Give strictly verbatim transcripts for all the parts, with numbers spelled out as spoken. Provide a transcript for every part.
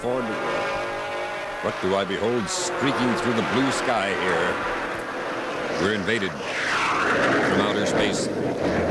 Ford, what do I behold streaking through the blue sky here? We're invaded from outer space. Oh,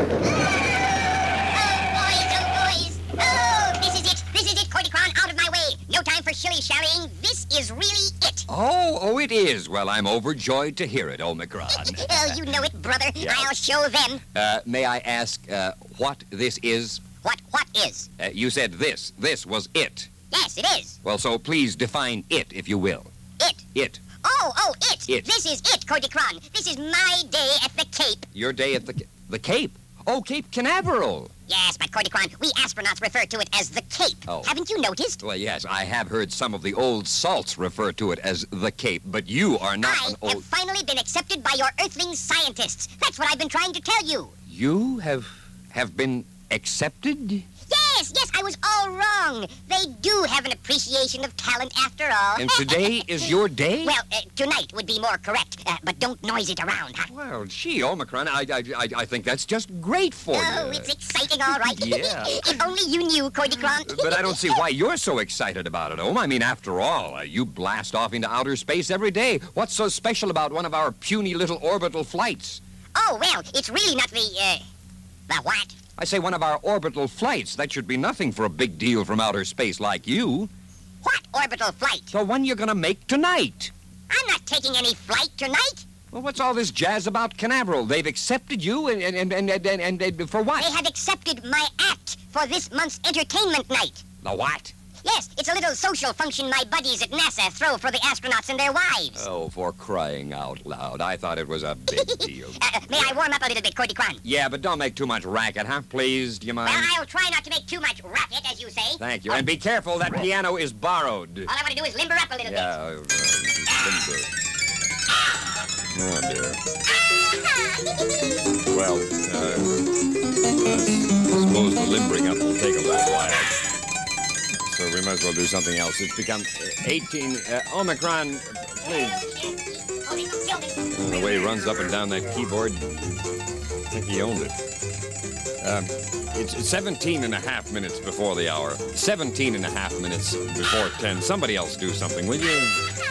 boys, oh, boys. Oh, this is it. This is it, Cordycron, out of my way. No time for shilly-shallying. This is really it. Oh, oh, it is. Well, I'm overjoyed to hear it, Omicron. Oh, you know it, brother. Yeah. I'll show them. Uh, may I ask uh, what this is? What, what is? Uh, you said this. This was it. Yes, it is. Well, so please define it, if you will. It. It. Oh, oh, it. It. This is it, Cordycron. This is my day at the Cape. Your day at the ca- the Cape. Oh, Cape Canaveral. Yes, but Cordycron, we astronauts refer to it as the Cape. Oh. Haven't you noticed? Well, yes, I have heard some of the old salts refer to it as the Cape, but you are not I an have old... finally been accepted by your Earthling scientists. That's what I've been trying to tell you. You have have been accepted? Yes, yes, I was all wrong. They do have an appreciation of talent after all. And today is your day? Well, uh, tonight would be more correct, uh, but don't noise it around, huh? Well, gee, Omicron, I, I, I, I think that's just great for Oh, you. it's exciting, all right. Yeah. If only you knew, Cordycron. But I don't see why you're so excited about it, Om. I mean, after all, uh, you blast off into outer space every day. What's so special about one of our puny little orbital flights? Oh, well, it's really not the, uh, the what? I say one of our orbital flights. That should be nothing for a big deal from outer space like you. What orbital flight? The one you're going to make tonight. I'm not taking any flight tonight. Well, what's all this jazz about Canaveral? They've accepted you, and and and and, and, and, and for what? They have accepted my act for this month's entertainment night. The what? Yes, it's a little social function my buddies at NASA throw for the astronauts and their wives. Oh, for crying out loud. I thought it was a big deal. Uh, may I warm up a little bit, Cordycron? Yeah, but don't make too much racket, huh? Please, do you mind? Well, I'll try not to make too much racket, as you say. Thank you. And be careful, that piano is borrowed. All I want to do is limber up a little Yeah, uh, limber. Oh, dear. bit. Well, uh, I suppose the limbering up will take a little while. So we might as well do something else. It's become eighteen... Uh, Omicron, please. Uh, the way he runs up and down that keyboard, I think he owned it. Um, it's seventeen and a half minutes before the hour. seventeen and a half minutes before ten. Somebody else do something, will you?